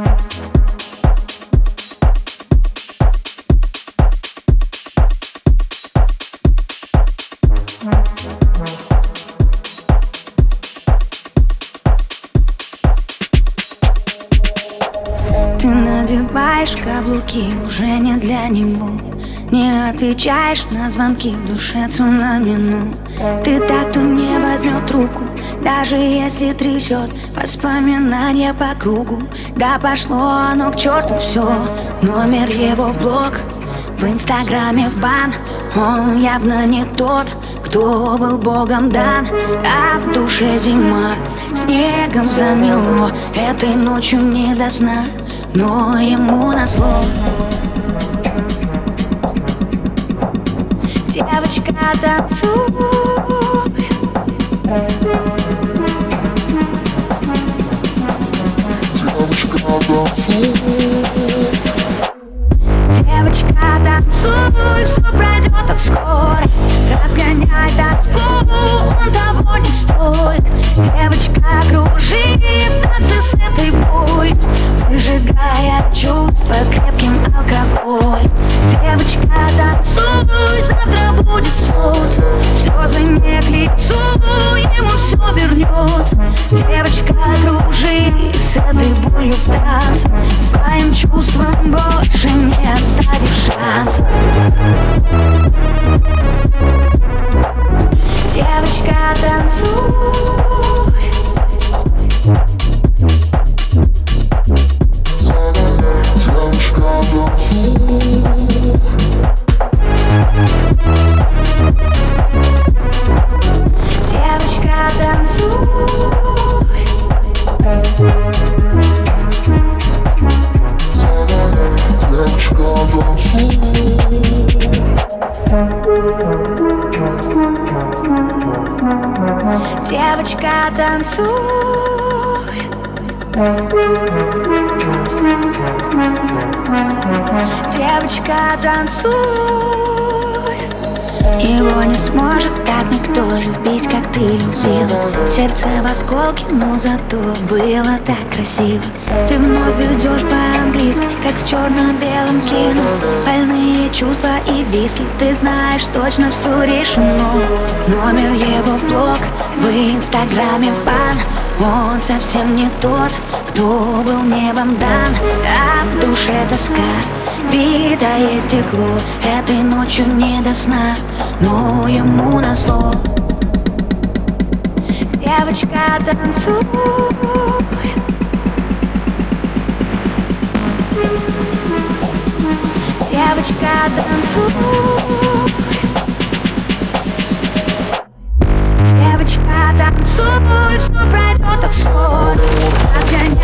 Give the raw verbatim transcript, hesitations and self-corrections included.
Ты надеваешь каблуки уже не для него, не отвечаешь на звонки, в душе цунами, ну ты так, кто не возьмет трубку, даже если трясет воспоминания по кругу. Да пошло оно к черту все, номер его в блог, в инстаграме в бан. Он явно не тот, кто был богом дан, а в душе зима, снегом замело. Этой ночью не до сна, но ему назло. Девочка, танцуй. Девочка, танцуй. Девочка, танцуй, все пройдет так скоро. Разгоняй тоску, он того не стоит. Девочка, кружи в танце с этой болью, выжигая чувства крепким алкоголь. Девочка, танцуй, завтра будет солнце, слезы не к лицу, ему все вернется. Девочка, кружи с этой болью в танце, своим чувством больше не оставишь шанс. Девочка, танцуй. Девочка, танцуй. Девочка, танцуй. Девочка, танцуй. Девочка, танцуй. Девочка, танцуй. Его не сможет так никто любить, как ты любила. Сердце в осколке, но зато было так красиво. Ты вновь идешь по-английски, как в черно-белом кино. Больные чувства и виски, ты знаешь, точно все решено. Номер его в блог, в инстаграме в бан. Он совсем не тот, кто был небом дан, а в душе тоска, битое стекло. Этой ночью не до сна, но ему назло. Девочка, танцуй. Девочка, танцуй. Девочка, танцуй, все пройдет так скоро. Разгоняй